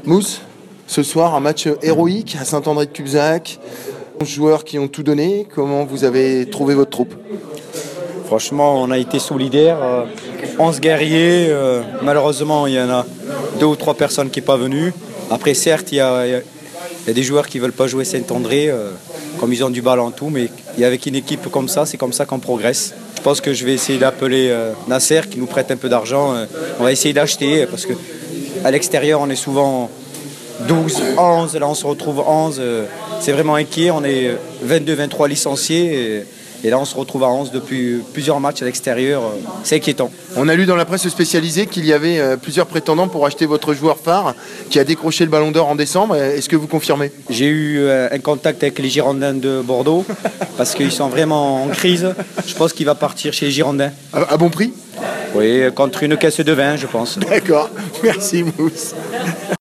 Mousse, ce soir, un match héroïque à Saint-André-de-Cubzac. 11 joueurs qui ont tout donné. Comment vous avez trouvé votre troupe? Franchement, on a été solidaires. 11 guerriers. Malheureusement, il y en a 2 ou 3 personnes qui ne sont pas venues. Après, certes, il y a des joueurs qui ne veulent pas jouer Saint-André, comme ils ont du ballon en tout. Mais avec une équipe comme ça, c'est comme ça qu'on progresse. Je pense que je vais essayer d'appeler Nasser, qui nous prête un peu d'argent. On va essayer d'acheter, parce qu'à l'extérieur, on est souvent 12, 11. Là, on se retrouve 11. C'est vraiment inquiet. On est 22, 23 licenciés. Et là, on se retrouve à 11 depuis plusieurs matchs à l'extérieur. C'est inquiétant. On a lu dans la presse spécialisée qu'il y avait plusieurs prétendants pour acheter votre joueur phare qui a décroché le Ballon d'Or en décembre. Est-ce que vous confirmez? J'ai eu un contact avec les Girondins de Bordeaux parce qu'ils sont vraiment en crise. Je pense qu'il va partir chez les Girondins. À bon prix? Oui, contre une caisse de vin, je pense. D'accord. Merci, Mousse.